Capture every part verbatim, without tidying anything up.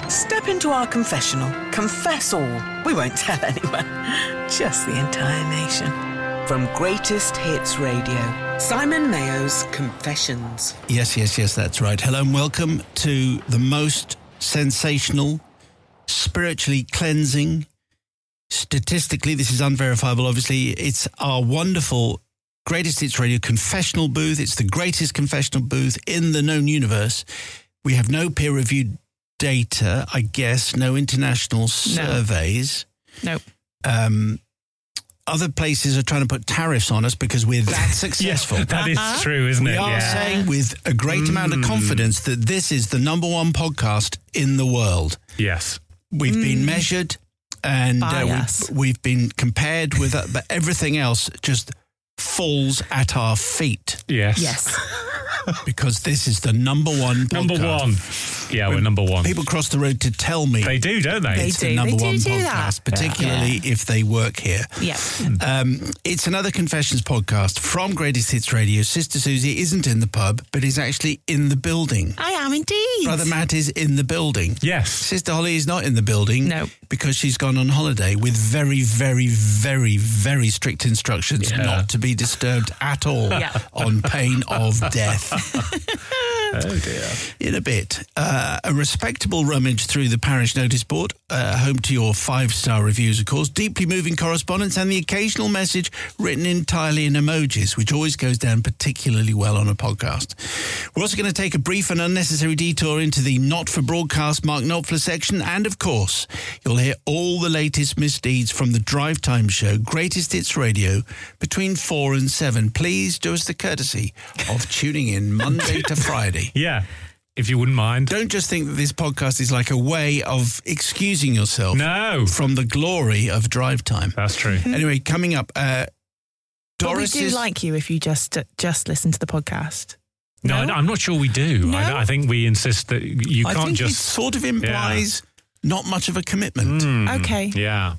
Step into our confessional. Confess all. We won't tell anyone. Just the entire nation. From Greatest Hits Radio, Simon Mayo's Confessions. Yes, yes, yes, that's right. Hello and welcome to the most sensational, spiritually cleansing, statistically, this is unverifiable, obviously, it's our wonderful Greatest Hits Radio confessional booth. It's the greatest confessional booth in the known universe. We have no peer-reviewed data, I guess, no international surveys. No. Um, other places are trying to put tariffs on us because we're that successful. Yeah, that is true, isn't we it? We are yeah. saying with a great mm. amount of confidence that this is the number one podcast in the world. Yes. We've mm. been measured and uh, we've, we've been compared with, uh, but everything else just falls at our feet. Yes. Yes. Because this is the number one podcast. Number one. Yeah, when we're number one. People cross the road to tell me. They do, don't they? They it's do. the number they do one do podcast, that. particularly yeah. if they work here. Yeah. Um, it's another Confessions podcast from Greatest Hits Radio. Sister Susie isn't in the pub, but is actually in the building. I am indeed. Brother Matt is in the building. Yes. Sister Holly is not in the building. No. Because she's gone on holiday with very, very, very, very strict instructions yeah. not to be disturbed at all yeah. on pain of death. Oh, dear. In a bit, uh, a respectable rummage through the parish notice board, uh, home to your five-star reviews, of course, deeply moving correspondence, and the occasional message written entirely in emojis, which always goes down particularly well on a podcast. We're also going to take a brief and unnecessary detour into the not-for-broadcast Mark Knopfler section, and, of course, you'll hear all the latest misdeeds from the Drive Time show, Greatest Hits Radio, between four and seven. Please do us the courtesy of tuning in Monday to Friday. Yeah, if you wouldn't mind. Don't just think that this podcast is like a way of excusing yourself no. from the glory of Drive Time. That's true. Anyway, coming up, uh, Doris But we do is... like you if you just uh, just listen to the podcast. No, No? I'm not sure we do. No? I, I think we insist that you I can't think just... it sort of implies yeah. not much of a commitment. Mm, Okay. Yeah.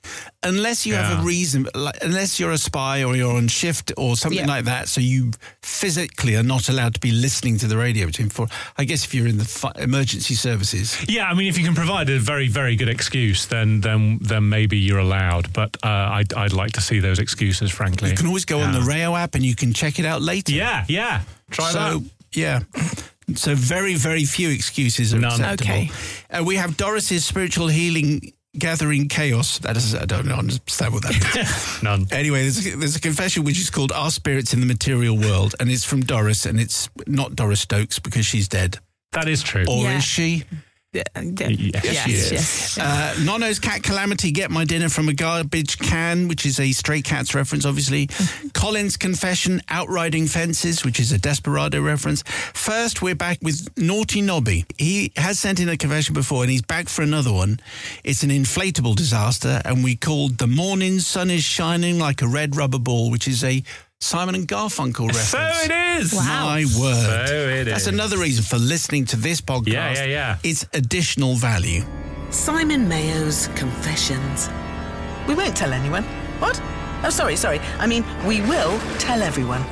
Unless you Yeah. have a reason, like, unless you're a spy or you're on shift or something Yeah. like that, so you physically are not allowed to be listening to the radio between four. I guess if you're in the fi- emergency services. Yeah, I mean, if you can provide a very, very good excuse, then then then maybe you're allowed. But uh, I'd, I'd like to see those excuses, frankly. You can always go yeah. on the Rayo app and you can check it out later. Yeah, yeah. Try so, that. Yeah. So very, very few excuses are None. acceptable. Okay. Uh, we have Doris's spiritual healing gathering chaos. That is, I don't know, understand what that means. None. Anyway, there's a, there's a confession which is called Our Spirits in the Material World, and it's from Doris, and it's not Doris Stokes because she's dead. That is true. Or Yeah. is she? Yeah, yeah. Yes, yes, she is. yes. Uh, Nono's Cat Calamity, Get My Dinner from a Garbage Can, which is a Stray Cats reference, obviously. Colin's Confession, Outriding Fences, which is a Desperado reference. First, we're back with Naughty Nobby. He has sent in a confession before, and he's back for another one. It's an inflatable disaster, and we called The Morning Sun is Shining Like a Red Rubber Ball, which is a Simon and Garfunkel reference. So it is. Wow. My word. So it That's is. another reason for listening to this podcast. Yeah, yeah, yeah. It's additional value. Simon Mayo's Confessions. We won't tell anyone. What? Oh, sorry, sorry. I mean, we will tell everyone.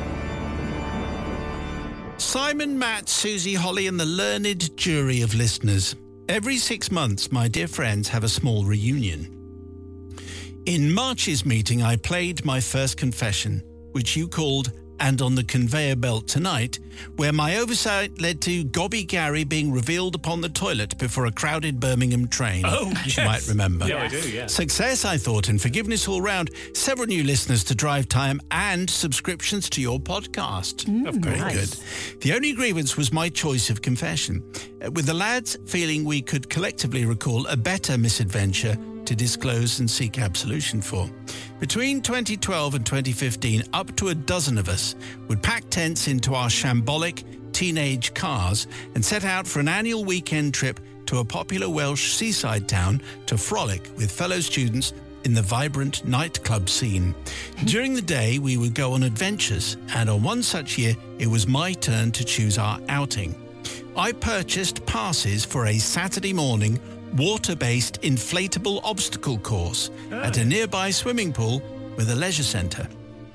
Simon, Matt, Susie, Holly, and the learned jury of listeners. Every six months, my dear friends have a small reunion. In March's meeting, I played my first confession, which you called And on the Conveyor Belt Tonight, where my oversight led to Gobby Gary being revealed upon the toilet before a crowded Birmingham train. Oh, which yes. you might remember. Yeah, I do, yeah. Success, I thought, and forgiveness all round. Several new listeners to Drive Time and subscriptions to your podcast. Mm, Very nice. good. The only grievance was my choice of confession, uh, with the lads feeling we could collectively recall a better misadventure to disclose and seek absolution for. Between twenty twelve and twenty fifteen, up to a dozen of us would pack tents into our shambolic teenage cars and set out for an annual weekend trip to a popular Welsh seaside town to frolic with fellow students in the vibrant nightclub scene. During the day, we would go on adventures, and on one such year, it was my turn to choose our outing. I purchased passes for a Saturday morning water-based inflatable obstacle course at a nearby swimming pool with a leisure centre.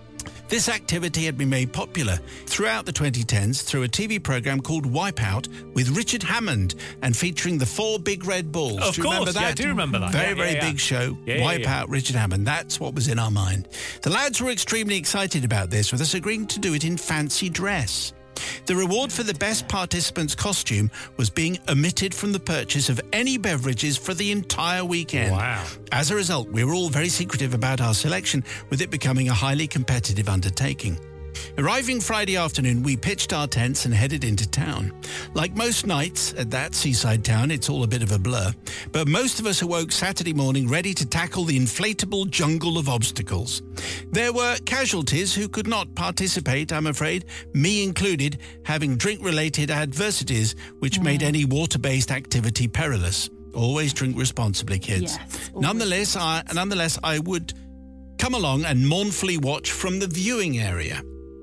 This activity had been made popular throughout the twenty tens through a T V programme called Wipeout with Richard Hammond and featuring the four big red balls. Of do you course, remember that? yeah, I do remember that. Very, Yeah, very yeah, yeah. big show. Yeah, yeah, Wipeout, yeah. Richard Hammond. That's what was in our mind. The lads were extremely excited about this, with us agreeing to do it in fancy dress. The reward for the best participant's costume was being omitted from the purchase of any beverages for the entire weekend. Wow. As a result, we were all very secretive about our selection, with it becoming a highly competitive undertaking. Arriving Friday afternoon, we pitched our tents and headed into town. Like most nights at that seaside town, it's all a bit of a blur, but most of us awoke Saturday morning ready to tackle the inflatable jungle of obstacles. There were casualties who could not participate, I'm afraid, me included, having drink-related adversities which made any water-based activity perilous. Always drink responsibly, kids. Yes, always. Nonetheless, I, nonetheless, I would come along and mournfully watch from the viewing area.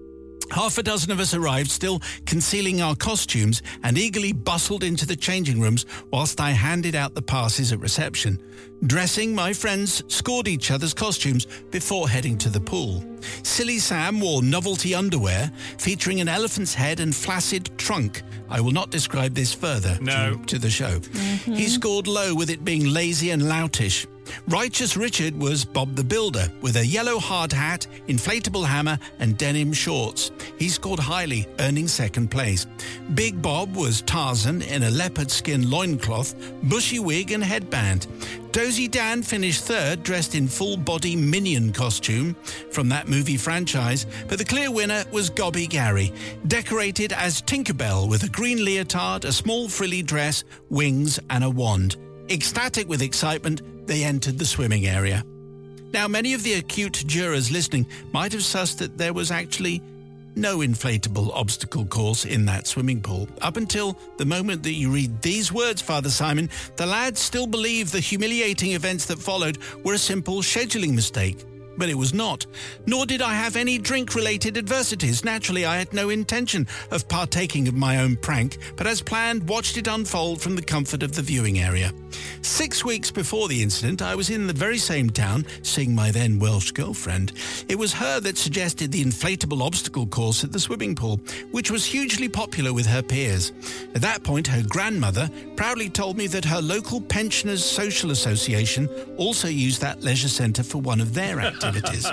Half a dozen of us arrived, still concealing our costumes, and eagerly bustled into the changing rooms whilst I handed out the passes at reception. Dressing, my friends scored each other's costumes before heading to the pool. Silly Sam wore novelty underwear featuring an elephant's head and flaccid trunk. I will not describe this further No. due to the show. Mm-hmm. He scored low with it being lazy and loutish. Righteous Richard was Bob the Builder with a yellow hard hat, inflatable hammer and denim shorts. He scored highly, earning second place. Big Bob was Tarzan in a leopard skin loincloth, bushy wig and headband. Dozy Dan finished third, dressed in full-body Minion costume from that movie franchise, but the clear winner was Gobby Gary, decorated as Tinkerbell with a green leotard, a small frilly dress, wings and a wand. Ecstatic with excitement, they entered the swimming area. Now, many of the acute jurors listening might have sussed that there was actually no inflatable obstacle course in that swimming pool. Up until the moment that you read these words, Father Simon, the lads still believe the humiliating events that followed were a simple scheduling mistake. But it was not. Nor did I have any drink-related adversities. Naturally, I had no intention of partaking of my own prank, but as planned, watched it unfold from the comfort of the viewing area. Six weeks before the incident, I was in the very same town, seeing my then Welsh girlfriend. It was her that suggested the inflatable obstacle course at the swimming pool, which was hugely popular with her peers. At that point, her grandmother proudly told me that her local pensioners' social association also used that leisure centre for one of their activities. Activities.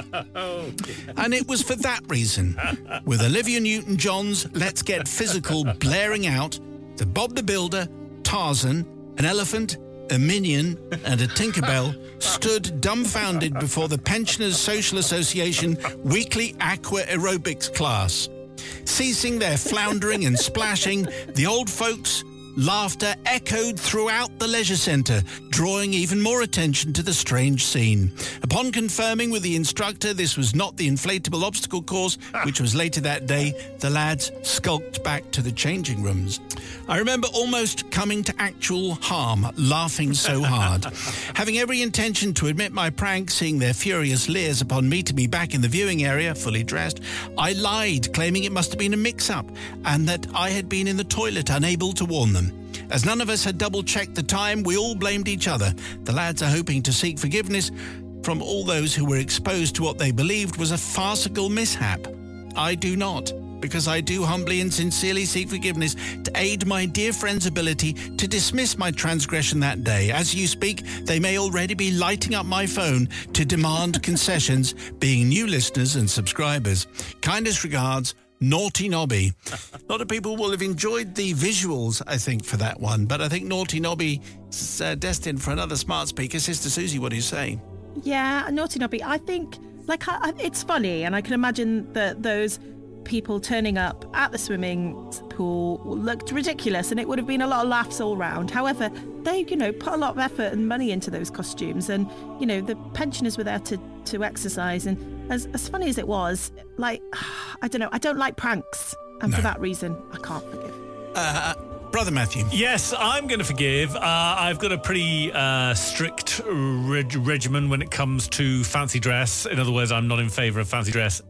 And it was for that reason, with Olivia Newton-John's Let's Get Physical blaring out, the Bob the Builder, Tarzan, an elephant, a minion and a Tinkerbell stood dumbfounded before the Pensioners Social Association weekly aqua aerobics class. Ceasing their floundering and splashing, the old folks' laughter echoed throughout the leisure centre, drawing even more attention to the strange scene. Upon confirming with the instructor this was not the inflatable obstacle course, which was later that day, the lads skulked back to the changing rooms. I remember almost coming to actual harm, laughing so hard. Having every intention to admit my prank, seeing their furious leers upon meeting me back in the viewing area, fully dressed, I lied, claiming it must have been a mix-up and that I had been in the toilet, unable to warn them. As none of us had double-checked the time, we all blamed each other. The lads are hoping to seek forgiveness from all those who were exposed to what they believed was a farcical mishap. I do not, because I do humbly and sincerely seek forgiveness to aid my dear friend's ability to dismiss my transgression that day. As you speak, they may already be lighting up my phone to demand concessions, being new listeners and subscribers. Kindest regards, Naughty Nobby. A lot of people will have enjoyed the visuals, I think, for that one, but I think Naughty Nobby is uh, destined for another smart speaker. Sister Susie, what do you say? Yeah, Naughty Nobby. I think, like, I, I, it's funny, and I can imagine that those people turning up at the swimming pool looked ridiculous, and it would have been a lot of laughs all round. However, they, you know, put a lot of effort and money into those costumes, and, you know, the pensioners were there to, to exercise, and as, as funny as it was, like, I don't know, I don't like pranks, and No. for that reason, I can't forgive. Uh, Brother Matthew. Yes, I'm going to forgive. Uh, I've got a pretty uh, strict reg- regimen when it comes to fancy dress. In other words, I'm not in favour of fancy dress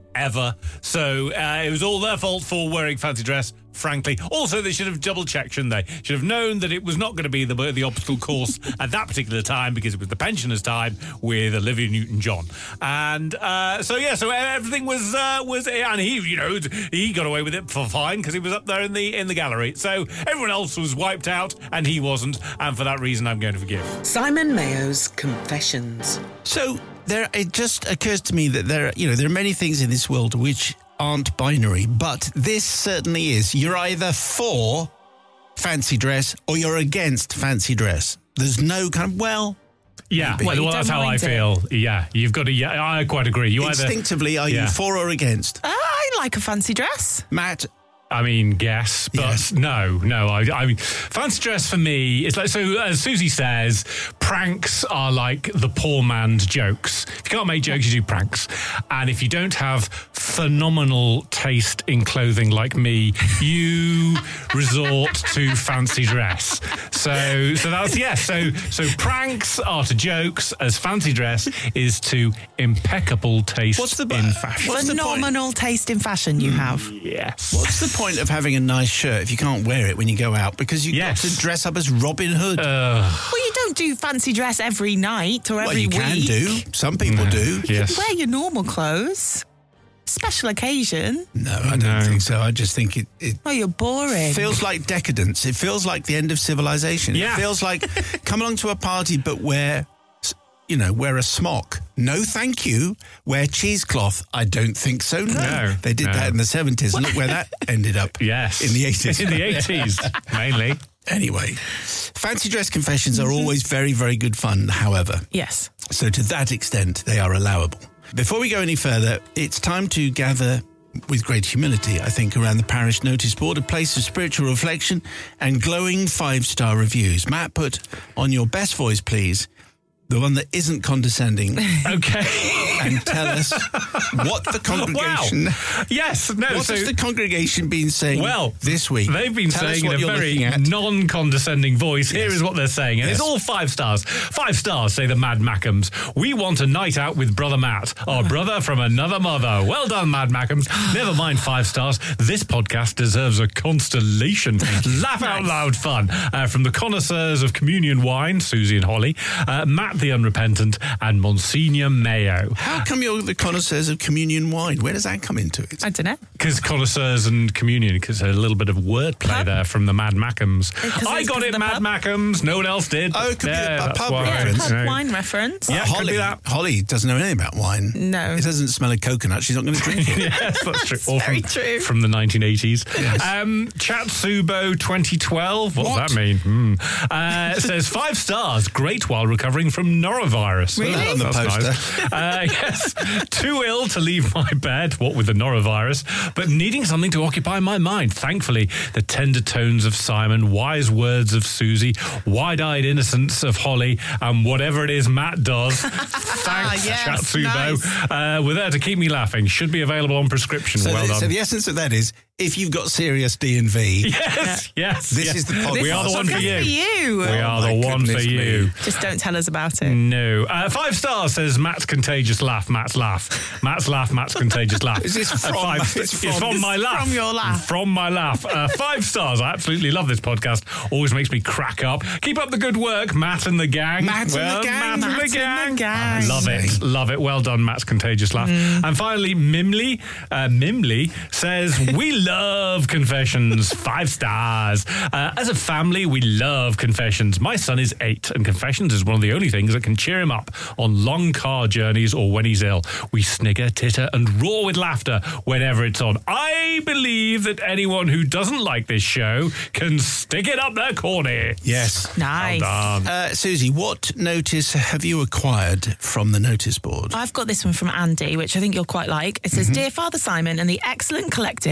ever. So uh, it was all their fault for wearing fancy dress, frankly. Also, they should have double-checked, shouldn't they? Should have known that it was not going to be the, the obstacle course at that particular time because it was the pensioners' time with Olivia Newton-John. And uh, so, yeah, so everything was, uh, was and he, you know, he got away with it for fine because he was up there in the in the gallery. So everyone else was wiped out and he wasn't. And for that reason, I'm going to forgive. Simon Mayo's Confessions. So there, it just occurs to me that there, you know, there are many things in this world which aren't binary, but this certainly is. You're either for fancy dress or you're against fancy dress. There's no kind of, well... Yeah, maybe. well, Well, that's don't how I mind it. feel. Yeah, you've got to, yeah, I quite agree. You either, Instinctively, are Yeah. you for or against? I like a fancy dress. Matt? I mean, guess, but Yes. no, no. I, I mean, fancy dress for me, it's like, so as Susie says, pranks are like the poor man's jokes. If you can't make jokes, you do pranks. And if you don't have phenomenal taste in clothing like me, you resort to fancy dress. So, so that's, yes. So, so pranks are to jokes as fancy dress is to impeccable taste What's the- in fashion. What's the point? Phenomenal taste in fashion you have. Yes. What's the point of having a nice shirt if you can't wear it when you go out? Because you've Yes. got to dress up as Robin Hood. Uh, Well, you don't do fancy dress every night or well, every you week. can do. Some people do. yes. Wear your normal clothes. Special occasion. No, I don't No. think so. I just think it, it Oh, you're boring. feels like decadence. It feels like the end of civilization. Yeah. It feels like come along to a party but wear, you know, wear a smock. No, thank you. Wear cheesecloth. I don't think so. No. No, They did no. that in the seventies. And look where that ended up. Yes. In the eighties. In the eighties, mainly. Anyway, fancy dress confessions are always very, very good fun, however. Yes. So to that extent, they are allowable. Before we go any further, it's time to gather with great humility, I think, around the parish notice board, a place of spiritual reflection and glowing five-star reviews. Matt, put on your best voice, please, the one that isn't condescending, Okay. and tell us what the congregation... Wow. Yes. No. What so has the congregation been saying well this week? they've been Tell us saying what in a you're very looking at. non-condescending voice. Here Yes. is what they're saying, and Yes. it's all five stars. Five stars, say the Mad Mackhams. We want a night out with Brother Matt, our brother from another mother. Well done, Mad Mackhams. Never mind five stars. This podcast deserves a constellation. Laugh out loud fun uh, from the connoisseurs of communion wine, Susie and Holly, uh, Matt the Unrepentant, and Monsignor Mayo. How come you're the connoisseurs of communion wine? Where does that come into it? I don't know. Because connoisseurs and communion, because a little bit of wordplay there from the Mad Mackhams. Because I it's got 'cause it, of the Mad pub? Mackhams. No one else did. Oh, it could be Yeah, a that's pub why. Yeah, reference. pub You know. wine reference. Yeah, Holly, could be that. Holly doesn't know anything about wine. No. It doesn't smell of coconut. She's not going to drink it. Yes, that's true. Or very from, true. From the nineteen eighties. Um, Chatsubo twenty twelve. What, What? does that mean? Hmm. Uh, it says five stars. Great while recovering from norovirus. Really? Put that on the That's poster. nice. Uh, yes. Too ill to leave my bed, what with the norovirus, but needing something to occupy my mind. Thankfully, the tender tones of Simon, wise words of Susie, wide-eyed innocence of Holly, and whatever it is Matt does. Thanks, Yes, Chatsubo. nice. Uh, were there to keep me laughing. Should be available on prescription. So, well the, done. so the essence of that is, if you've got serious D and V, Yes, yes. This yes. is the podcast. We are the one for Good you. for you. We Oh, are my the one for goodness you. me. Just don't tell us about it. No. Uh, five stars says Matt's contagious laugh. Matt's laugh. Matt's laugh. Matt's contagious laugh. Is this Uh, from- five, it's it's from- from my laugh. from your laugh. From my laugh. Uh, five stars. I absolutely love this podcast. Always makes me crack up. Keep up the good work, Matt and the gang. Matt and the well, gang. Matt, Matt and the gang. and the gang. Love it. Love it. Well done, Matt's contagious laugh. Mm. And finally, Mimley, uh, Mimley says, we love confessions. Five stars. Uh, as a family, we love confessions. My son is eight, and confessions is one of the only things that can cheer him up on long car journeys or when he's ill. We snigger, titter, and roar with laughter whenever it's on. I believe that anyone who doesn't like this show can stick it up their corny. yes. Nice. Well done. Uh, Susie, what notice have you acquired from the notice board? I've got this one from Andy, which I think you'll quite like. It says, Dear Father Simon and the excellent collective, all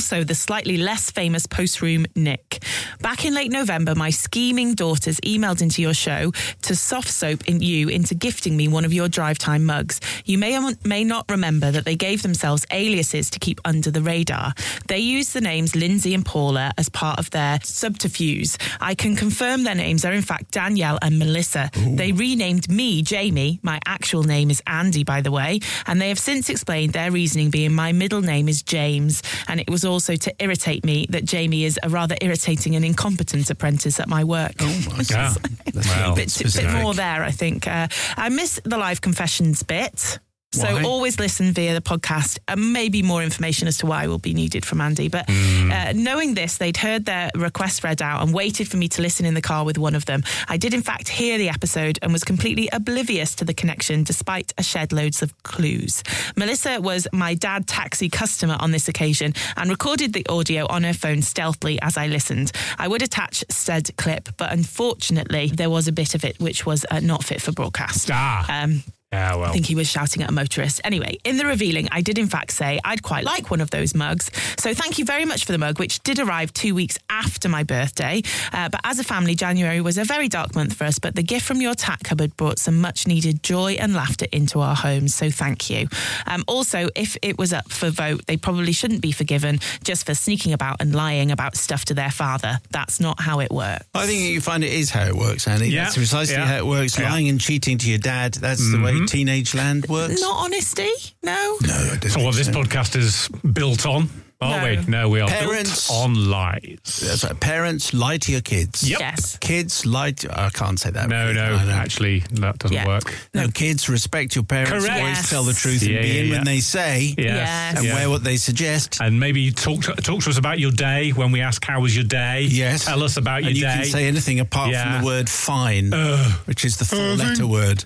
also the slightly less famous Postroom Nick. Back in late November, my scheming daughters emailed into your show to soft soap in you into gifting me one of your drive time mugs. You may or may not remember that they gave themselves aliases to keep under the radar. They used the names Lindsay and Paula as part of their subterfuge. I can confirm their names are in fact Danielle and Melissa. Ooh. They renamed me Jamie. My actual name is Andy, by the way, and they have since explained their reasoning being my middle name is James, and it was also to irritate me that Jamie is a rather irritating and incompetent apprentice at my work. Oh my God. Wow. bit, bit more there, I think. Uh, I miss the live confessions bit. So why? Always listen via the podcast, and maybe more information as to why will be needed from Andy. But mm. uh, knowing this, they'd heard their request read out and waited for me to listen in the car with one of them. I did in fact hear the episode and was completely oblivious to the connection despite a shed loads of clues. Melissa was my dad taxi customer on this occasion and recorded the audio on her phone stealthily as I listened. I would attach said clip, but unfortunately there was a bit of it which was uh, not fit for broadcast. Ah. Um, Yeah, well. I think he was shouting at a motorist. Anyway, in the revealing, I did in fact say I'd quite like one of those mugs. So thank you very much for the mug, which did arrive two weeks after my birthday. Uh, but as a family, January was a very dark month for us. But the gift from your tack cupboard brought some much needed joy and laughter into our homes. So thank you. Um, also, if it was up for vote, they probably shouldn't be forgiven just for sneaking about and lying about stuff to their father. That's not how it works. I think you find it is how it works, Annie. Yeah. That's precisely Yeah. how it works. Yeah. Lying and cheating to your dad, that's mm-hmm. the way teenage land works. Not honesty, no. No, I don't So what this so. podcast is built on, are No. we? No, we are Parents- built on lies. That's right. Parents lie to your kids. Yep. Yes. Kids lie to... I can't say that. No, really, no, can I? actually, that doesn't Yeah. work. No, kids respect your parents. Correct. Always Yes. tell the truth Yeah, and be yeah, in yeah. when they say Yes. Yes. and yeah. wear what they suggest. And maybe talk to, talk to us about your day when we ask how was your day. Yes. Tell us about your and you day. can say anything apart Yeah. from the word fine, Uh, which is the four-letter word.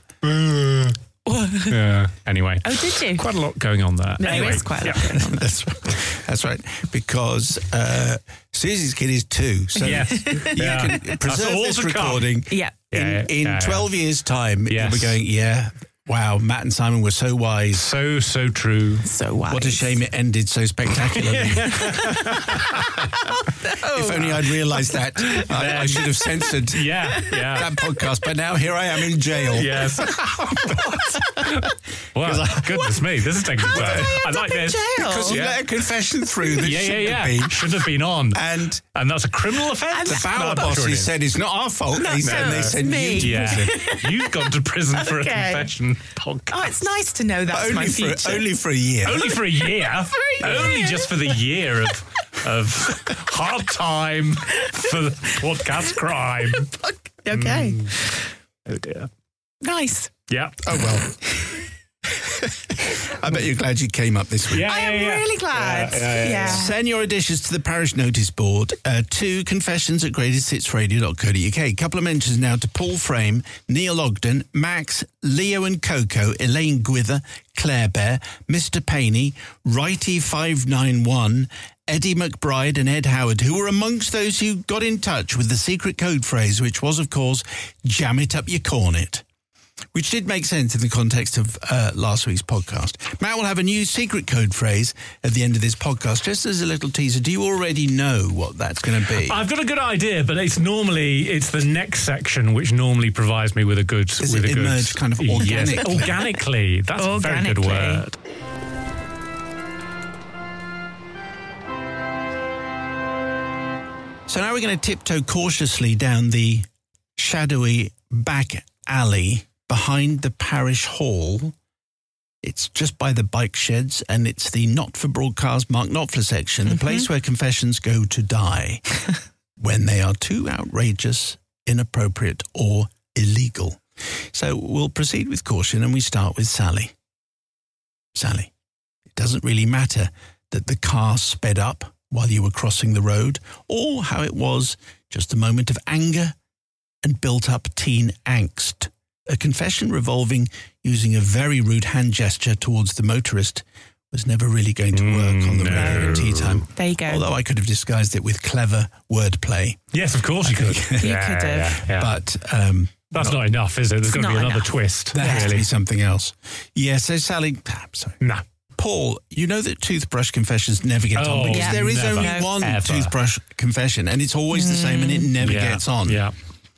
yeah. Anyway. Oh, did you? Quite a lot going on there. No, anyway, it's quite a lot yeah. going on. That's right. That's right. Because uh, Susie's kid is two. So Yes. you Yeah. can That's preserve all this to come. recording. Yeah. In, Yeah, in yeah, yeah. twelve years' time, Yes. you'll be going, yeah, wow, Matt and Simon were so wise. So, so true. So wise. What a shame it ended so spectacularly. If only I'd realised that. I, I should have censored Yeah, yeah. that podcast. But now here I am in jail. Yes. Well, goodness me, this is taking How did time. I I end like up in this. jail? Because you Yeah. let a confession through that Yeah, yeah, shouldn't yeah. have been. Should have been on. And And that's a criminal offence? the No, Bauer I'm not sure it bosses is. said it's not our fault. they said no, they it's sent me. you to Yeah. prison. You've gone to prison for a Okay. confession podcast. Oh, it's nice to know that's my Only for, future. only for a year. Only for a year. For a Only year. just for the year of of hard time for podcast crime. Okay. Oh dear. Nice. Yeah. Oh, well. I bet you're glad you came up this week. Yeah, I yeah, am yeah. really glad. Yeah, yeah, yeah, yeah. Send your additions to the parish notice board uh, to confessions at greatest hits radio dot co dot uk. A couple of mentions now to Paul Frame, Neil Ogden, Max, Leo and Coco, Elaine Gwither, Claire Bear, Mister Paney, Righty five nine one, Eddie McBride and Ed Howard, who were amongst those who got in touch with the secret code phrase, which was, of course, jam it up your cornet. Which did make sense in the context of uh, last week's podcast. Matt will have a new secret code phrase at the end of this podcast. Just as a little teaser, do you already know what that's going to be? I've got a good idea, but it's normally it's the next section which normally provides me with a good Does with it a good emerge kind of organically? Yes, organically. That's a very good Organically. word. So now we're going to tiptoe cautiously down the shadowy back alley behind the parish hall. It's just by the bike sheds, and it's the Not For Broadcast Mark Knopfler section, the place where confessions go to die when they are too outrageous, inappropriate, or illegal. So we'll proceed with caution, and we start with Sally. Sally, it doesn't really matter that the car sped up while you were crossing the road, or how it was just a moment of anger and built-up teen angst. A confession revolving using a very rude hand gesture towards the motorist was never really going to work on the Mm, radio no. at tea time. There you go. Although I could have disguised it with clever wordplay. Yes, of course you could. You could have. Yeah, yeah. But um, That's not enough, is it? There's got to be not another enough. twist. there has to really. be something else. Yeah, so Sally... ah, sorry. No. Paul, you know that toothbrush confessions never get Oh, on because yeah. there is never, only one ever. toothbrush confession and it's always the same and it never Yeah. gets on. Yeah.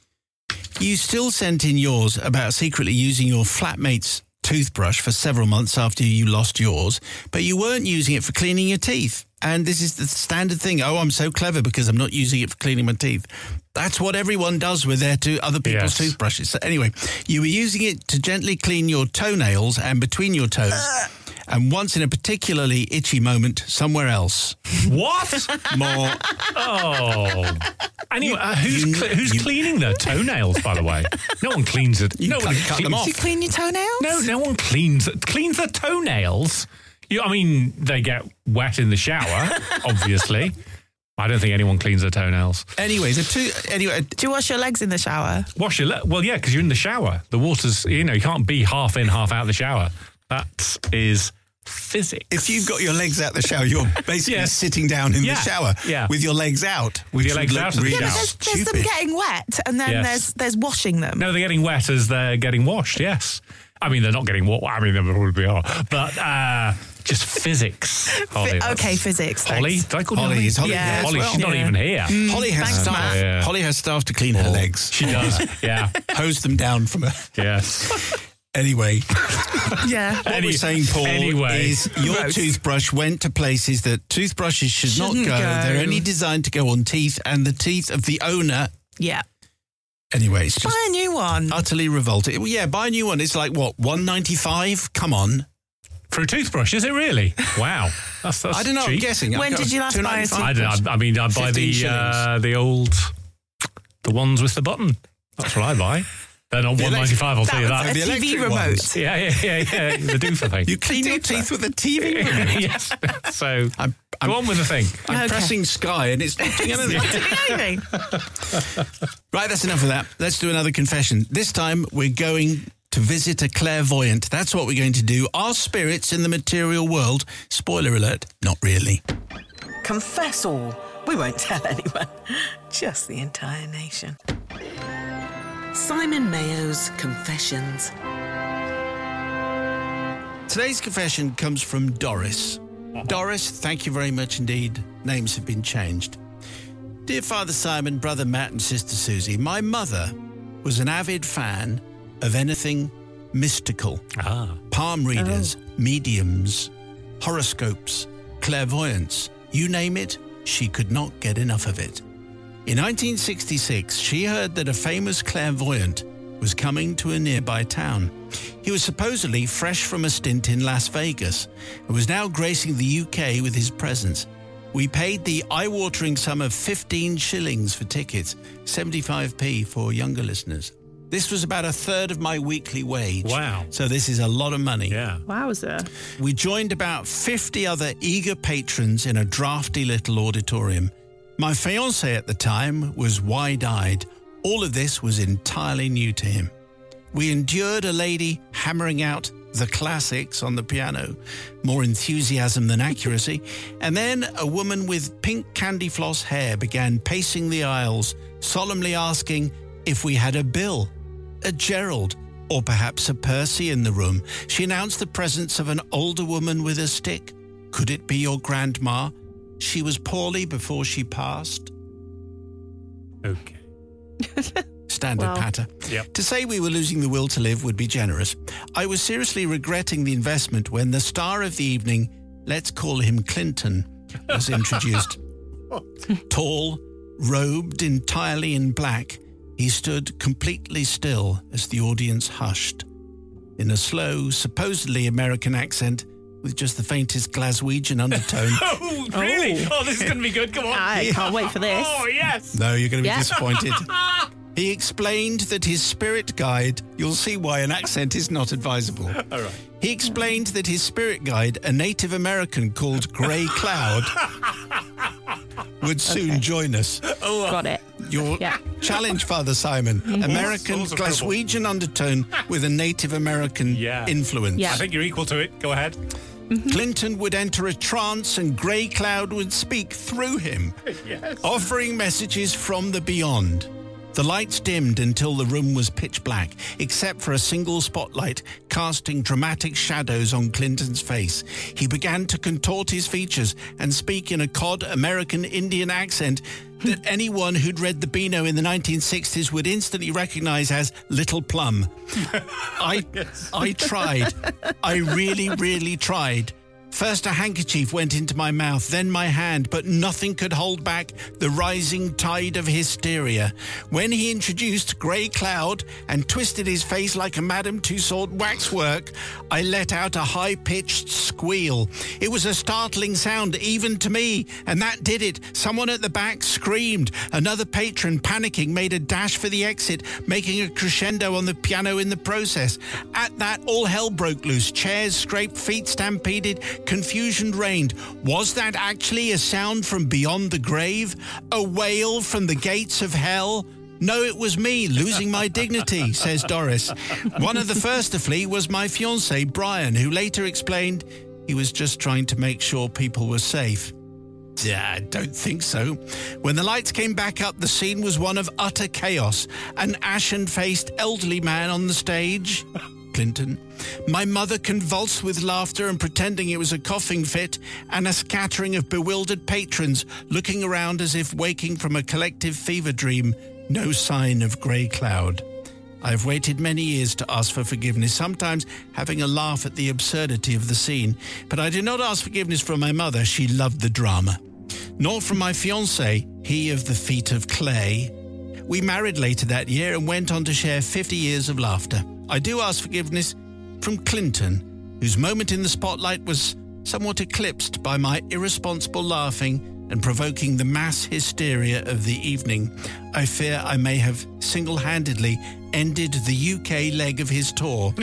You still sent in yours about secretly using your flatmate's toothbrush for several months after you lost yours, but you weren't using it for cleaning your teeth. And this is the standard thing. Oh, I'm so clever because I'm not using it for cleaning my teeth. That's what everyone does with their two other people's Yes. toothbrushes. So anyway, you were using it to gently clean your toenails and between your toes. And once in a particularly itchy moment, somewhere else. What? More. Oh. Anyway, uh, who's you- cle- who's you- cleaning their toenails, by the way? No one cleans it. You no cut- one cut them cleans- off. Do you clean your toenails? No, no one cleans cleans their toenails. You, I mean, they get wet in the shower, obviously. I don't think anyone cleans their toenails. Anyway, the two. Anyway, Do you wash your legs in the shower? Wash your le- well, yeah, because you're in the shower. The water's, you know, you can't be half in, half out of the shower. That is physics. if you've got your legs out the shower, you're basically Yes. sitting down in Yeah. the shower Yeah. with your legs out. Which your would legs look out of the really Yeah, but shower. there's, there's them stupid. getting wet, and then Yes. there's there's washing them. No, they're getting wet as they're getting washed, yes. I mean, they're not getting what I mean, they probably are. But uh, just physics. Holly, Fi- that's- okay, physics. Holly? thanks. Did I call you Holly Holly? is Holly. Yeah. there as Holly, well. she's not Yeah. even here. Holly has Thanks, staff. Matt. Yeah. Holly has staff to clean her legs. She does, yeah. Hose them down from her. Yes. Anyway, Yeah. what Any- we're saying, Paul, anyway. is your Gross. toothbrush went to places that toothbrushes should Shouldn't not go. go. They're only designed to go on teeth and the teeth of the owner. Yeah. Anyway, it's just Buy a new one. utterly revolting. Well, yeah, buy a new one. It's like, what, one ninety-five? Come on. For a toothbrush, is it really? Wow. That's, that's I don't know, I'm cheap. guessing. When I've got did you last buy a two ninety-five. I, don't, I, I mean, I buy fifteen the uh, the old, the ones with the button. That's what I buy. They're not The one ninety-five, I'll That tell you was that. a The T V electric remote. ones. Yeah, yeah, yeah, yeah. The doofer thing. You clean your teeth with a T V remote. Yes. So, I'm, I'm, go on with the thing. I'm Okay. pressing Sky and it's not doing anything. Anything. Right, that's enough of that. Let's do another confession. This time we're going to visit a clairvoyant. That's what we're going to do. Our spirits in the material world. Spoiler alert, not really. Confess all. We won't tell anyone, just the entire nation. Simon Mayo's Confessions. Today's confession comes from Doris. Doris, thank you very much indeed. Names have been changed. Dear Father Simon, Brother Matt and Sister Susie, my mother was an avid fan of anything mystical. Ah. Palm readers, mediums, horoscopes, clairvoyance, you name it, she could not get enough of it. In nineteen sixty-six, she heard that a famous clairvoyant was coming to a nearby town. He was supposedly fresh from a stint in Las Vegas and was now gracing the U K with his presence. We paid the eye-watering sum of fifteen shillings for tickets, seventy-five p for younger listeners. This was about a third of my weekly wage. Wow. So this is a lot of money. Yeah. Wowzer. We joined about fifty other eager patrons in a drafty little auditorium. My fiancé at the time was wide-eyed. All of this was entirely new to him. We endured a lady hammering out the classics on the piano, more enthusiasm than accuracy, and then a woman with pink candy floss hair began pacing the aisles, solemnly asking if we had a Bill, a Gerald, or perhaps a Percy in the room. She announced the presence of an older woman with a stick. Could it be your grandma? She was poorly before she passed. Okay. Standard Well. patter. Yep. To say we were losing the will to live would be generous. I was seriously regretting the investment when the star of the evening, let's call him Clinton, was introduced. Tall, robed entirely in black, he stood completely still as the audience hushed. In a slow, supposedly American accent, with just the faintest Glaswegian undertone. Oh, really? Oh, this is going to be good. Come on. I can't wait for this. Oh, yes. No, you're going to be Yeah. disappointed. He explained that his spirit guide, you'll see why an accent is not advisable. All right. He explained that his spirit guide, a Native American called Grey Cloud, would soon join us. Got it. Your Yeah. challenge, Father Simon. American Also Glaswegian undertone with a Native American Yeah. influence. Yeah. I think you're equal to it. Go ahead. Clinton would enter a trance and Grey Cloud would speak through him, Yes. offering messages from the beyond. The lights dimmed until the room was pitch black, except for a single spotlight casting dramatic shadows on Clinton's face. He began to contort his features and speak in a cod American Indian accent that anyone who'd read the Beano in the nineteen sixties would instantly recognize as Little Plum. I, I tried. I really, really tried. First a handkerchief went into my mouth, then my hand, but nothing could hold back the rising tide of hysteria. When he introduced Grey Cloud and twisted his face like a Madame Tussauds waxwork, I let out a high-pitched squeal. It was a startling sound, even to me, and that did it. Someone at the back screamed. Another patron, panicking, made a dash for the exit, making a crescendo on the piano in the process. At that, all hell broke loose. Chairs scraped, feet stampeded, confusion reigned. Was that actually a sound from beyond the grave? A wail from the gates of hell? No, it was me losing my dignity, says Doris. One of the first to flee was my fiancé, Brian, who later explained he was just trying to make sure people were safe. Yeah, I don't think so. When the lights came back up, the scene was one of utter chaos. An ashen-faced elderly man on the stage... Clinton. My mother convulsed with laughter and pretending it was a coughing fit, and a scattering of bewildered patrons looking around as if waking from a collective fever dream. No sign of Grey Cloud. I have waited many years to ask for forgiveness, sometimes having a laugh at the absurdity of the scene, but I do not ask forgiveness from my mother. She loved the drama. Nor from my fiancé, he of the feet of clay. We married later that year and went on to share fifty years of laughter. I do ask forgiveness from Clinton, whose moment in the spotlight was somewhat eclipsed by my irresponsible laughing and provoking the mass hysteria of the evening. I fear I may have single-handedly ended the U K leg of his tour,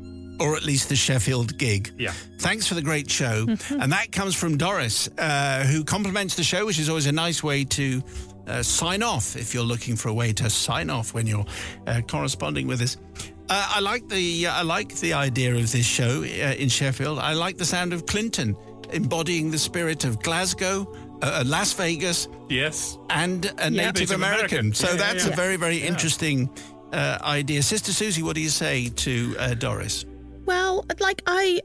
or at least the Sheffield gig. Yeah. Thanks for the great show. And that comes from Doris, uh, who compliments the show, which is always a nice way to uh, sign off if you're looking for a way to sign off when you're uh, corresponding with us. Uh, I like the uh, I like the idea of this show uh, in Sheffield. I like the sound of Clinton embodying the spirit of Glasgow, uh, Las Vegas, yes, and a Native, Native American. American. So Yeah, that's yeah, a very very yeah. interesting uh, idea. Sister Susie, what do you say to uh, Doris? Well, like I,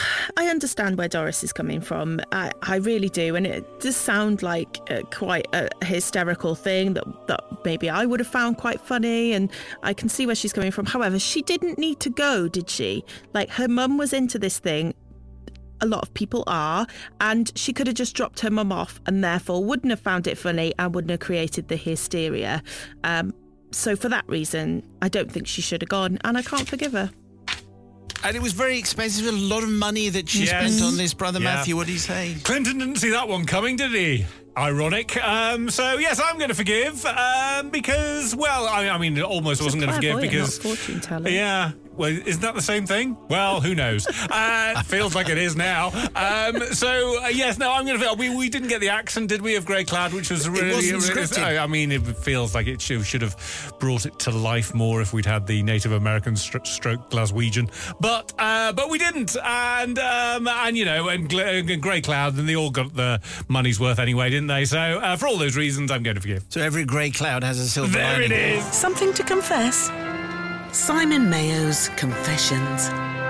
I understand where Doris is coming from. I, I really do, and it does sound like uh, quite a hysterical thing that that maybe I would have found quite funny, and I can see where she's coming from. However, she didn't need to go, did she? Like, her mum was into this thing. A lot of people are, and she could have just dropped her mum off, and therefore wouldn't have found it funny and wouldn't have created the hysteria. Um, so for that reason, I don't think she should have gone, and I can't forgive her. And it was very expensive, a lot of money that she Yes. spent on this, Brother Yeah. Matthew. What do you say? Clinton didn't see that one coming, did he? Ironic. Um, so, yes, I'm going to forgive um, because, well, I, I mean, almost wasn't going to forgive because... Not fortune teller. Yeah. Well, isn't that the same thing? Well, who knows? Uh, feels like it is now. Um, so, uh, yes, no, I'm going to... We, we didn't get the accent, did we, of Grey Cloud, which was really... wasn't really scripted. I, I mean, it feels like it should, should have brought it to life more if we'd had the Native American stro- stroke Glaswegian. But uh, but we didn't. And, um, and you know, and, and Grey Cloud, and they all got the money's worth anyway, didn't they? So, uh, for all those reasons, I'm going to forgive. So every grey cloud has a silver There lining. it is. Something to confess. Simon Mayo's Confessions.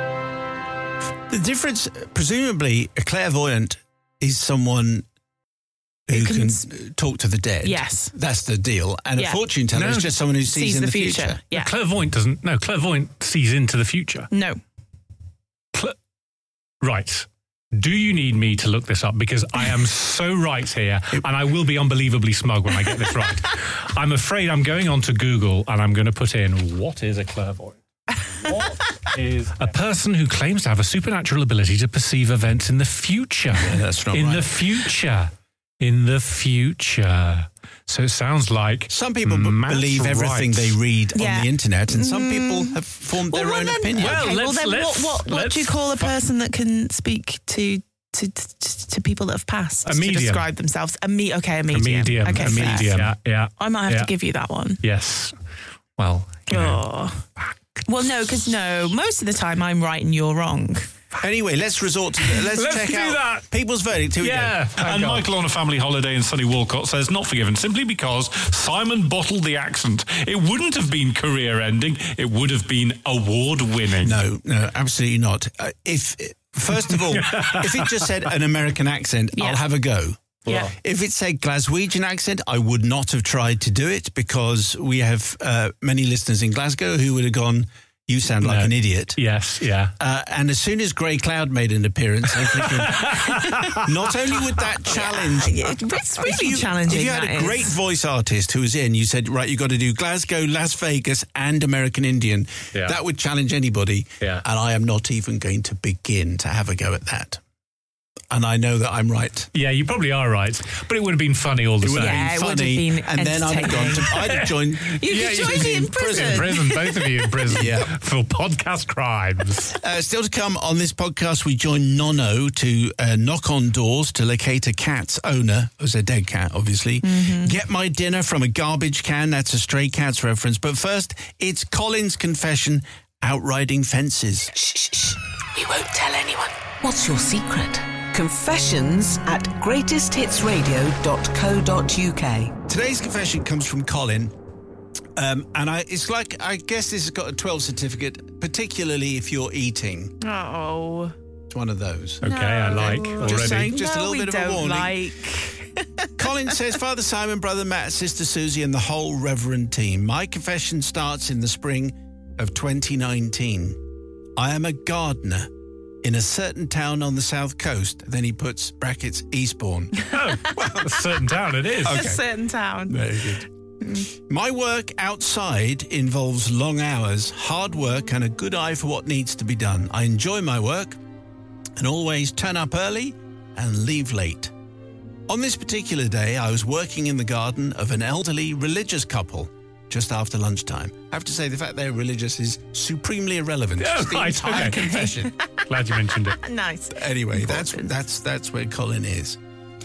The difference, presumably, a clairvoyant is someone who Who can, can s- talk to the dead. Yes. That's the deal. And Yeah. a fortune teller No. is just someone who sees, Sees in the the future. future. Yeah. Clairvoyant doesn't. No, clairvoyant sees into the future. No. Cl- right. Do you need me to look this up? Because I am so right here, and I will be unbelievably smug when I get this right. I'm afraid I'm going on to Google and I'm going to put in, what is a clairvoyant? What is a person who claims to have a supernatural ability to perceive events in the future? Yeah, that's not in right. the future. In the future. So it sounds like Some people b- Matt's believe everything right. they read Yeah. on the internet, and some people have formed their well, own then, opinion. Well, okay, well, let's- then let's- what, what, what do you let's call a fu- person that can speak to to, to, to people that have passed A to medium. describe themselves? A me, okay, a A medium. medium. Okay, a fair. medium. Yeah, yeah. I might have yeah. to give you that one. Yes. Well, you know, Oh. Well, no, because no, most of the time I'm right and you're wrong. Anyway, let's resort to let's, Let's check do out that. people's verdict. Here we Yeah, go. and Michael on a family holiday in sunny Walcott says, not forgiven, simply because Simon bottled the accent. It wouldn't have been career-ending, it would have been award-winning. No, no, absolutely not. Uh, if first of all, if it just said an American accent, Yeah. I'll have a go. Yeah. If it said Glaswegian accent, I would not have tried to do it because we have uh, many listeners in Glasgow who would have gone, you sound like No. an idiot. Yes, yeah. Uh, and as soon as Grey Cloud made an appearance, I think not only would that challenge... It's really if you, challenging. If you had that a is. great voice artist who was in, you said, right, you've got to do Glasgow, Las Vegas and American Indian. Yeah. That would challenge anybody. Yeah. And I am not even going to begin to have a go at that. And I know that I'm right. Yeah, you probably are right. But it would have been funny all the It would same. Yeah, have it been would have funny. been and then I'd have gone to... I'd have joined... You Yeah, could you join could me be in in prison. prison. Prison, both of you in prison Yeah. for podcast crimes. Uh, still to come on this podcast, we join Nono to uh, knock on doors to locate a cat's owner. It was a dead cat, obviously. Mm-hmm. Get my dinner from a garbage can. That's a Stray Cats reference. But first, it's Colin's confession, outriding fences. Shh, shh, shh. We won't tell anyone. What's your secret? Confessions at greatest hits radio dot co dot uk. Today's confession comes from Colin. Um, and I, it's like, I guess this has got a twelve certificate, particularly if you're eating. Oh. It's one of those. Okay, I like No. already. Just saying, just a no, little we bit of a don't warning. like. Colin says, Father Simon, Brother Matt, Sister Susie and the whole Reverend team. My confession starts in the spring of twenty nineteen. I am a gardener in a certain town on the south coast. Then he puts brackets Eastbourne. Oh, well, a certain town it is. A certain town. Very good. My work outside involves long hours, hard work and a good eye for what needs to be done. I enjoy my work and always turn up early and leave late. On this particular day, I was working in the garden of an elderly religious couple just after lunchtime. I have to say, the fact they're religious is supremely irrelevant. Oh, It's the right, entire okay. confession. Glad you mentioned it. Nice. Anyway, that's that's that's where Colin is.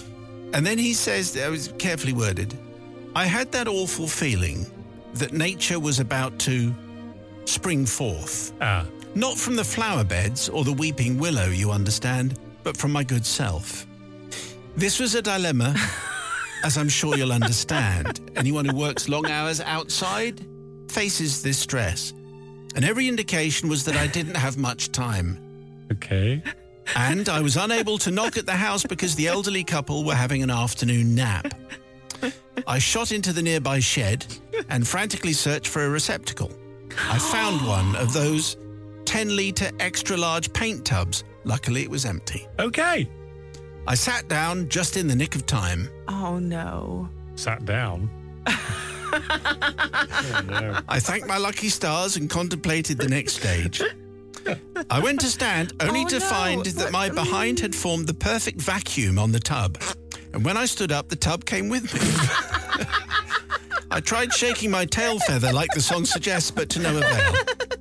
And then he says, that was carefully worded, I had that awful feeling that nature was about to spring forth. Ah, Not from the flower beds or the weeping willow, you understand, but from my good self. This was a dilemma, as I'm sure you'll understand. Anyone who works long hours outside faces this stress. And every indication was that I didn't have much time. okay. And I was unable to knock at the house because the elderly couple were having an afternoon nap. I shot into the nearby shed and frantically searched for a receptacle. I found one of those ten-litre extra-large paint tubs. Luckily, it was empty. Okay. I sat down just in the nick of time. Oh, no. Sat down. Oh, no. I thanked my lucky stars and contemplated the next stage. I went to stand only Oh, to no. find that my behind had formed the perfect vacuum on the tub. And when I stood up, the tub came with me. I tried shaking my tail feather like the song suggests, but to no avail.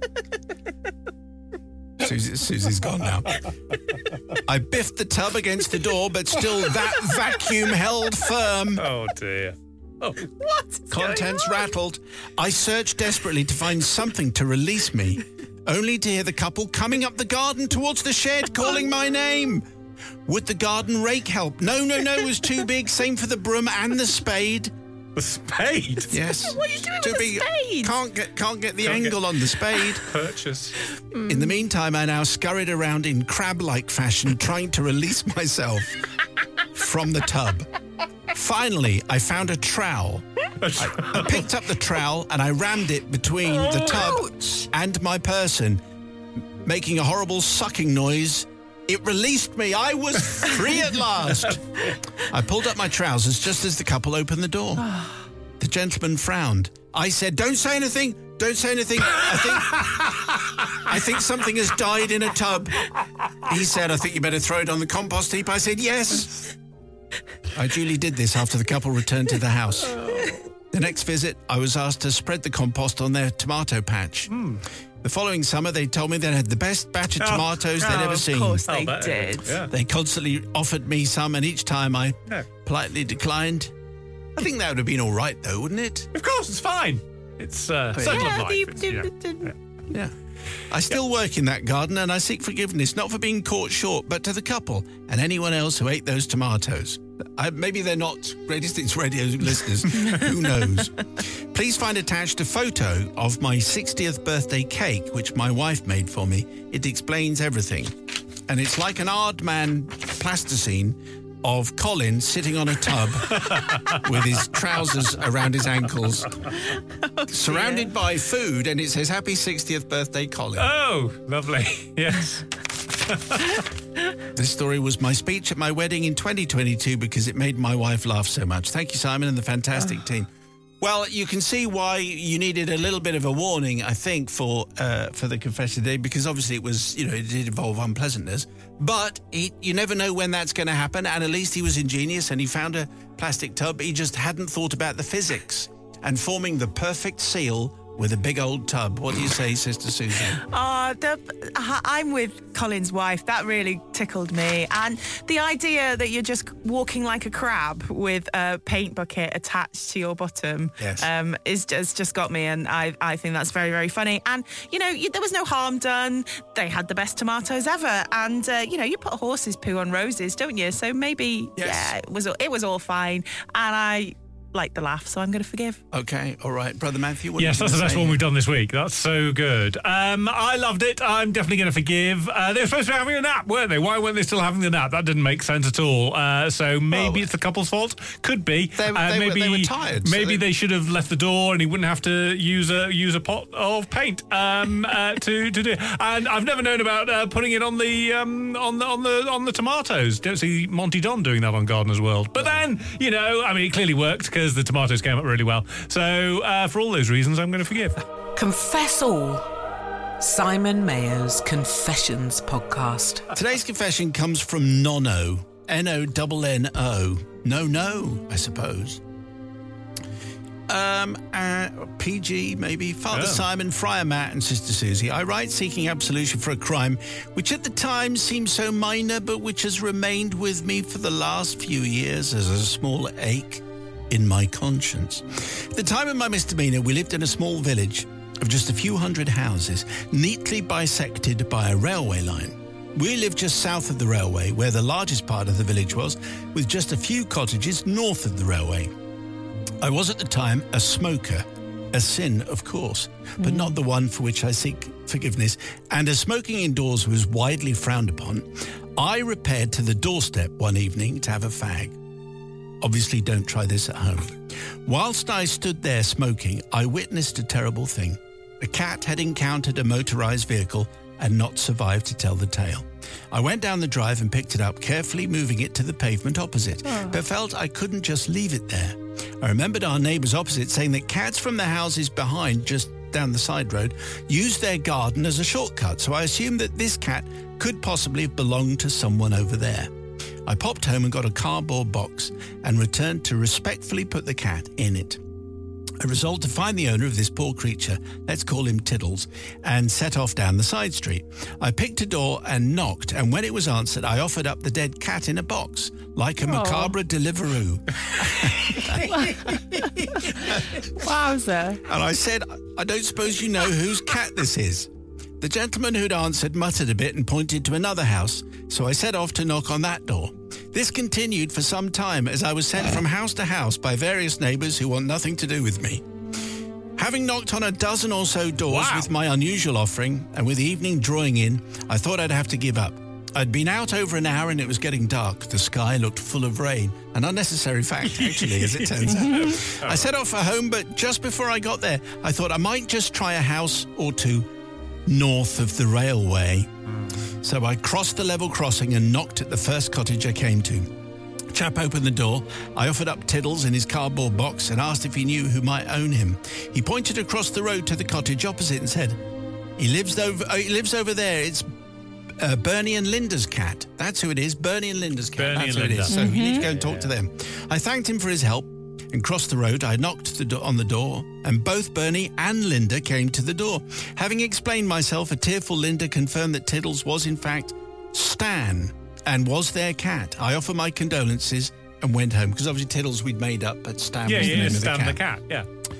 Susie, Susie's gone now. I biffed the tub against the door, but still that vacuum held firm. Oh, dear. Oh, What? is Contents going on? rattled. I searched desperately to find something to release me, only to hear the couple coming up the garden towards the shed, calling my name. Would the garden rake help? No, no, no, it was too big. Same for the broom and the spade. the spade. Yes. What are you doing Too with the big. spade? Can't get, can't get the Can't angle on the spade. Purchase. In the meantime, I now scurried around in crab-like fashion, trying to release myself from the tub. Finally, I found a trowel. I picked up the trowel and I rammed it between the tub and my person, making a horrible sucking noise. It released me. I was free at last. I pulled up my trousers just as the couple opened the door. The gentleman frowned. I said, don't say anything. Don't say anything. I think I think something has died in a tub. He said, I think you better throw it on the compost heap. I said, yes. I duly did this after the couple returned to the house. The next visit, I was asked to spread the compost on their tomato patch. The following summer, they told me they had the best batch of tomatoes they'd Oh, ever of seen. course they I'll bet it did. would, yeah. They constantly offered me some, and each time I Yeah. politely declined. I think that would have been all right, though, wouldn't it? Of course, it's fine. It's uh, yeah. circle Yeah, of life. the- It's, the- you know, the- yeah. Yeah. I still work in that garden and I seek forgiveness, not for being caught short, but to the couple and anyone else who ate those tomatoes. I, maybe they're not Greatest Hits Radio listeners. Who knows? Please find attached a photo of my sixtieth birthday cake, which my wife made for me. It explains everything. And it's like an Aardman plasticine of Colin sitting on a tub with his trousers around his ankles, oh, surrounded by food, and it says, Happy sixtieth birthday, Colin. Oh, lovely. Yes. This story was my speech at my wedding in twenty twenty-two because it made my wife laugh so much. Thank you, Simon, and the fantastic team. Well, you can see why you needed a little bit of a warning, I think, for uh, for the confession today, because obviously it was, you know, it did involve unpleasantness. But he, you never know when that's going to happen, and at least he was ingenious and he found a plastic tub. He just hadn't thought about the physics and forming the perfect seal with a big old tub. What do you say, Sister Susie? Oh, the, I'm with Colin's wife. That really tickled me. And the idea that you're just walking like a crab with a paint bucket attached to your bottom yes. um, is just, just got me. And I, I think that's very, very funny. And, you know, you, there was no harm done. They had the best tomatoes ever. And, uh, you know, you put horses' poo on roses, don't you? So maybe, yes. yeah, it was, it was all fine. And I like the laugh, so I'm going to forgive. Okay, all right. Brother Matthew, what yes, that's the best one we've done this week. That's so good. Um, I loved it. I'm definitely going to forgive. Uh, they were supposed to be having a nap, weren't they? Why weren't they still having the nap? That didn't make sense at all. Uh, so maybe well, it's the couple's fault. Could be. They, uh, they, maybe, were, they were tired. Maybe so they... they should have left the door and he wouldn't have to use a use a pot of paint um, uh, to to do. And I've never known about uh, putting it on the um, on the on the on the tomatoes. Don't see Monty Don doing that on Gardener's World. But then, you know, I mean, it clearly worked because the tomatoes came up really well. So uh, for all those reasons, I'm going to forgive. Confess All. Simon Mayo's Confessions podcast. Today's confession comes from Nono. N O N N O. No, no, I suppose. Um, uh, P G, maybe. Father Oh. Simon, Friar Matt and Sister Susie. I write seeking absolution for a crime which at the time seemed so minor, but which has remained with me for the last few years as a small ache in my conscience. At the time of my misdemeanor, we lived in a small village of just a few hundred houses, neatly bisected by a railway line. We lived just south of the railway, where the largest part of the village was, with just a few cottages north of the railway. I was at the time a smoker, a sin, of course, but not the one for which I seek forgiveness, and as smoking indoors was widely frowned upon, I repaired to the doorstep one evening to have a fag. Obviously, don't try this at home. Whilst I stood there smoking, I witnessed a terrible thing. A cat had encountered a motorised vehicle and not survived to tell the tale. I went down the drive and picked it up, carefully moving it to the pavement opposite, oh. but felt I couldn't just leave it there. I remembered our neighbours opposite saying that cats from the houses behind, just down the side road, used their garden as a shortcut, so I assumed that this cat could possibly have belonged to someone over there. I popped home and got a cardboard box and returned to respectfully put the cat in it. I resolved to find the owner of this poor creature, let's call him Tiddles, and set off down the side street. I picked a door and knocked, and when it was answered, I offered up the dead cat in a box, like a Aww. macabre Deliveroo. Wowza. And I said, I don't suppose you know whose cat this is. The gentleman who'd answered muttered a bit and pointed to another house, so I set off to knock on that door. This continued for some time as I was sent from house to house by various neighbours who want nothing to do with me. Having knocked on a dozen or so doors Wow. with my unusual offering, and with the evening drawing in, I thought I'd have to give up. I'd been out over an hour and it was getting dark. The sky looked full of rain. An unnecessary fact, actually, as it turns out. I set off for home, but just before I got there, I thought I might just try a house or two north of the railway. So I crossed the level crossing and knocked at the first cottage I came to. The chap opened the door. I offered up Tiddles in his cardboard box and asked if he knew who might own him. He pointed across the road to the cottage opposite and said, he lives over, uh, he lives over there. It's uh, Bernie and Linda's cat. That's who it is, Bernie and Linda's cat. Bernie That's and who it Linda. is. So Mm-hmm. you need to go and talk yeah. to them. I thanked him for his help and crossed the road. I knocked the do- on the door, and both Bernie and Linda came to the door. Having explained myself, a tearful Linda confirmed that Tiddles was, in fact, Stan, and was their cat. I offer my condolences and went home, because obviously Tiddles we'd made up, but Stan Yeah, was the yeah, name Stan of the the cat. cat, yeah.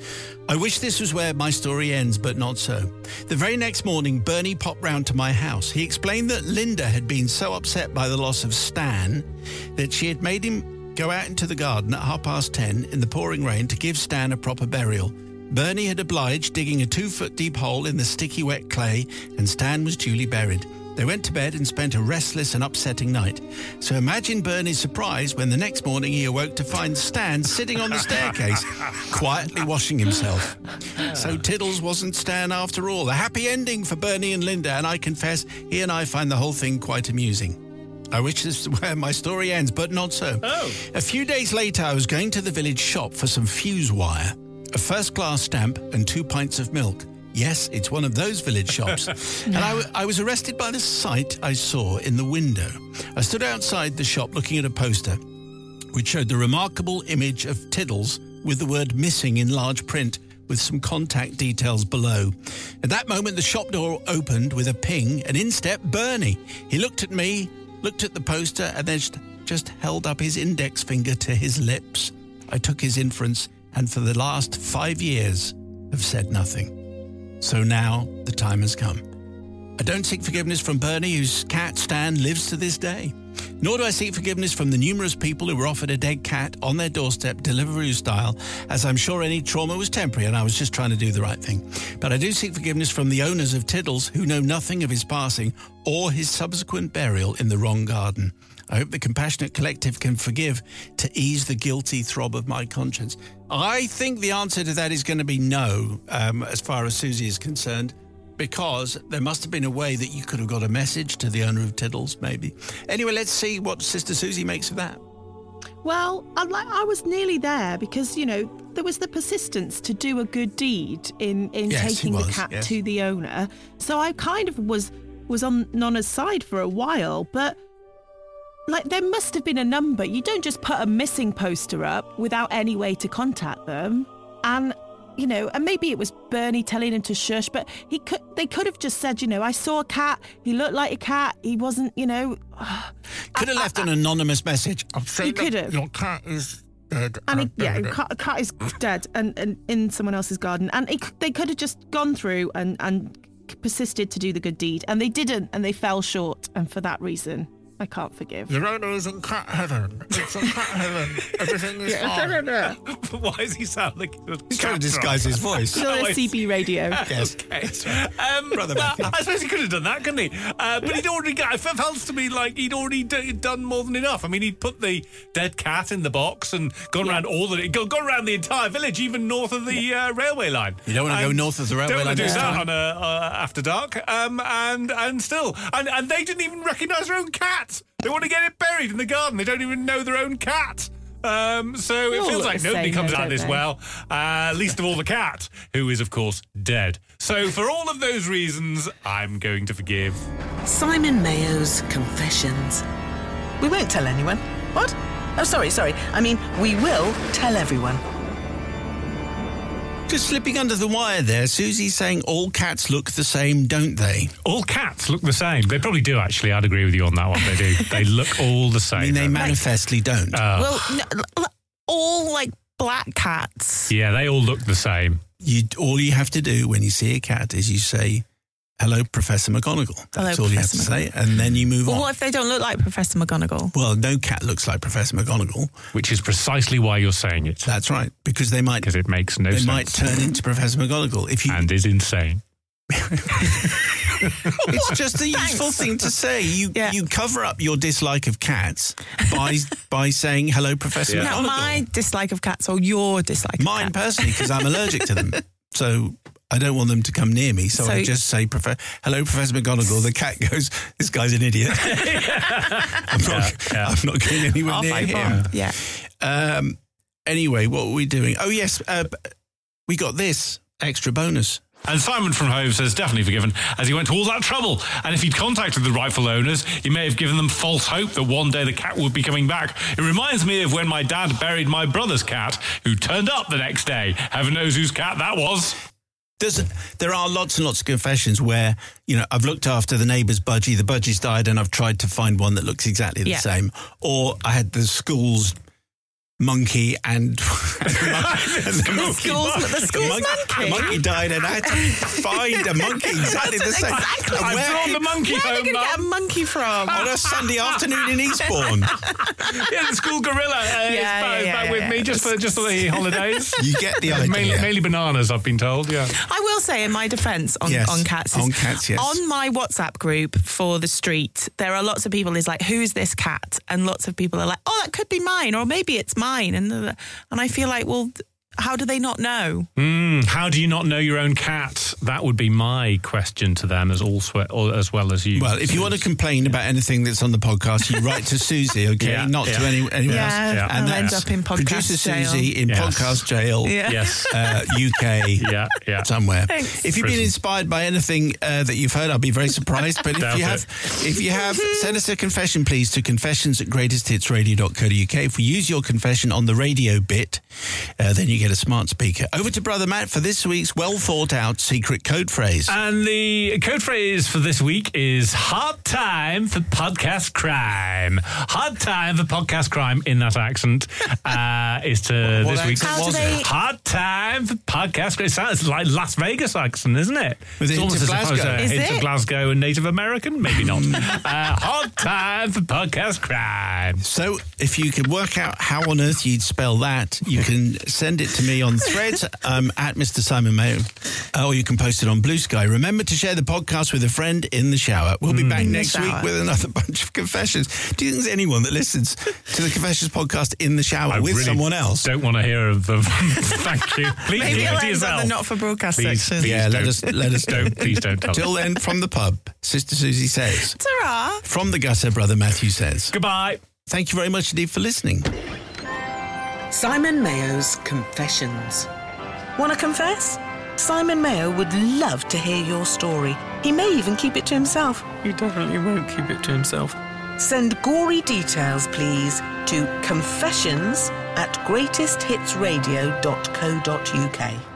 I wish this was where my story ends, but not so. The very next morning, Bernie popped round to my house. He explained that Linda had been so upset by the loss of Stan that she had made him go out into the garden at half past ten in the pouring rain to give Stan a proper burial. Bernie had obliged, digging a two-foot deep hole in the sticky wet clay, and Stan was duly buried. They went to bed and spent a restless and upsetting night. So imagine Bernie's surprise when the next morning he awoke to find Stan sitting on the staircase, quietly washing himself. So Tiddles wasn't Stan after all. A happy ending for Bernie and Linda, and I confess he and I find the whole thing quite amusing. I wish this was where my story ends, but not so. Oh. A few days later, I was going to the village shop for some fuse wire, a first-class stamp and two pints of milk. Yes, it's one of those village shops. And I, w- I was arrested by the sight I saw in the window. I stood outside the shop looking at a poster which showed the remarkable image of Tiddles with the word missing in large print with some contact details below. At that moment, the shop door opened with a ping, and in stepped Bernie. He looked at me, looked at the poster, and then just, just held up his index finger to his lips. I took his inference, and for the last five years have said nothing. So now the time has come. I don't seek forgiveness from Bernie, whose cat Stan lives to this day. Nor do I seek forgiveness from the numerous people who were offered a dead cat on their doorstep, Deliveroo style, as I'm sure any trauma was temporary and I was just trying to do the right thing. But I do seek forgiveness from the owners of Tiddles, who know nothing of his passing or his subsequent burial in the wrong garden. I hope the Compassionate Collective can forgive to ease the guilty throb of my conscience. I think the answer to that is going to be no, um, as far as Susie is concerned, because there must have been a way that you could have got a message to the owner of Tiddles, maybe. Anyway, let's see what Sister Susie makes of that. Well, I, like, I was nearly there because, you know, there was the persistence to do a good deed in, in Yes, taking he the was, cat yes. to the owner. So I kind of was was on Nonna's side for a while, but like there must have been a number. You don't just put a missing poster up without any way to contact them. And, you know, and maybe it was Bernie telling him to shush, but he could. They could have just said, you know, I saw a cat. He looked like a cat. He wasn't, you know. Could have left an anonymous message. I've You could have. Your cat is dead. And he, yeah, a cat, a cat is dead and, and in someone else's garden. And it, they could have just gone through and, and persisted to do the good deed. And they didn't, and they fell short. And for that reason, I can't forgive. Your owner is in cat heaven. It's in cat heaven. Everything is fine. But why does he sound like He's trying to disguise his voice. Still on C B radio. Yes. Okay. Um, Brother well, Matthew. I suppose he could have done that, couldn't he? Uh, but he'd already got. It felt to me like he'd already d- done more than enough. I mean, he'd put the dead cat in the box and gone Yeah. around all the gone, gone around the entire village, even north of the uh, railway line. You don't want to go And north of the railway Don't want line to do this that time? on a uh, after dark. Um, and and still, and and they didn't even recognise their own cat. They want to get it buried in the garden. They don't even know their own cat. Um, so They it all feels look like the nobody same, comes though, out don't this they? well, uh, least of all the cat, who is, of course, dead. So for all of those reasons, I'm going to forgive. Simon Mayo's Confessions. We won't tell anyone. What? Oh, sorry, sorry. I mean, we will tell everyone. Just slipping under the wire there, Susie's saying all cats look the same, don't they? All cats look the same. They probably do, actually. I'd agree with you on that one. They do. They look all the same. I mean, they don't manifestly don't. Well, no, l- all like black cats. Yeah, they all look the same. You, all you have to do when you see a cat is you say, hello, Professor McGonagall. That's Hello, all Professor you have to say, and then you move Well, on. what if they don't look like Professor McGonagall? Well, no cat looks like Professor McGonagall. Which is precisely why you're saying it. That's right, because they might Because it makes no they sense. might turn into Professor McGonagall. If you, And is insane. it's just a useful thing to say. You Yeah. you cover up your dislike of cats by by saying hello, Professor Yeah. Now, McGonagall. my dislike of cats or your dislike Mine of cats? personally, because I'm allergic to them. So I don't want them to come near me. So, So- I just say, Profe- hello, Professor McGonagall. The cat goes, this guy's an idiot. I'm, not, yeah. I'm not going anywhere I'll near fight him. for 'em. Yeah. Um, anyway, what were we doing? Oh, yes, uh, we got this extra bonus. And Simon from Hove says definitely forgiven, as he went to all that trouble. And if he'd contacted the rightful owners, he may have given them false hope that one day the cat would be coming back. It reminds me of when my dad buried my brother's cat, who turned up the next day. Heaven knows whose cat that was. There's, there are lots and lots of confessions where, you know, I've looked after the neighbour's budgie, the budgie's died, and I've tried to find one that looks exactly the Yeah. same. Or I had the school's monkey and, and the, mon- and the The monkey. school's, the school's The monkey. The monkey died, and I had to find a monkey exactly the same. Exactly. And I've where- drawn the monkey Where are home, they going to get a Mum. monkey from? on a Sunday afternoon in Eastbourne. Yeah, the school gorilla uh, Yeah, is back, yeah, back yeah, with yeah. me just for just for the holidays. You get the idea. mainly, mainly bananas, I've been told. Yeah. I will say, in my defence on, Yes, on cats, is on cats, yes. on my WhatsApp group for the street, there are lots of people who's like, who's this cat? And lots of people are like, oh, that could be mine, or maybe it's mine. And and I feel like, well, how do they not know? Mm, how do you not know your own cat? That would be my question to them as also or as well as you. Well, if you want to complain about anything that's on the podcast, you write to Susie, okay? Yeah, Not yeah. to any, anyone Yeah, else. Yeah. I'll end that's up in podcast Producer jail. Susie in Yes. podcast jail, Yeah. Yes. uh, U K, Yeah, yeah. somewhere. Thanks. If you've been Prison. inspired by anything uh, that you've heard, I'll be very surprised. But if Doubt you have, if you have, send us a confession, please, to confessions at greatest hits radio dot co dot uk. If we use your confession on the radio bit, uh, then you get a smart speaker. Over to Brother Matt for this week's well thought out secret code phrase. And the code phrase for this week is hard time for podcast crime. Hard time for podcast crime in that accent uh, is to What this week's accent How was do it? they- hard time for podcast crime. It sounds like Las Vegas accent, isn't it? With a It's hint almost of as opposed Glasgow. to a Is hint it? of Glasgow and Native American. Maybe not. uh, hard time for podcast crime. So, if you could work out how on earth you'd spell that, you can send it to me on Threads um, at Mister Simon Mayo, uh, or you can post it on Blue Sky. Remember to share the podcast with a friend in the shower. We'll be back In the next week shower. with another bunch of confessions. Do you think there's anyone that listens to the Confessions podcast in the shower I with really someone else? Don't want to hear of them. Thank you. Please Maybe keep it'll it to end yourself. on the not for broadcast Please, section. please Yeah, let don't. us let us Don't please don't tell. Till then, from the pub, Sister Susie says. Ta-ra. From the gutter, Brother Matthew says. Goodbye. Thank you very much indeed for listening. Simon Mayo's Confessions. Want to confess? Simon Mayo would love to hear your story. He may even keep it to himself. He definitely won't keep it to himself. Send gory details, please, to confessions at greatest hits radio dot co dot uk.